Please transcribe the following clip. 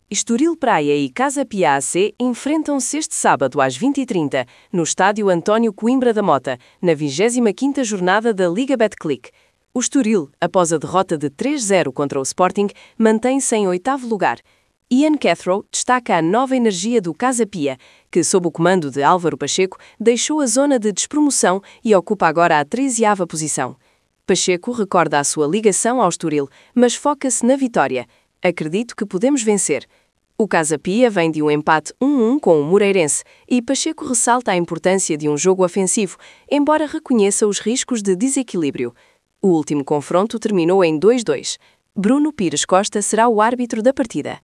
Estoril Praia e Casa Pia AC enfrentam-se este sábado às 20h30 no estádio António Coimbra da Mota, na 25ª jornada da Liga Betclic. O Estoril, após a derrota de 3-0 contra o Sporting, mantém-se em 8º lugar. Ian Cathro destaca a nova energia do Casa Pia, que, sob o comando de Álvaro Pacheco, deixou a zona de despromoção e ocupa agora a 13ª posição. Pacheco recorda a sua ligação ao Estoril, mas foca-se na vitória. Acredito que podemos vencer. O Casa Pia vem de um empate 1-1 com o Moreirense e Pacheco ressalta a importância de um jogo ofensivo, embora reconheça os riscos de desequilíbrio. O último confronto terminou em 2-2. Bruno Pires Costa será o árbitro da partida.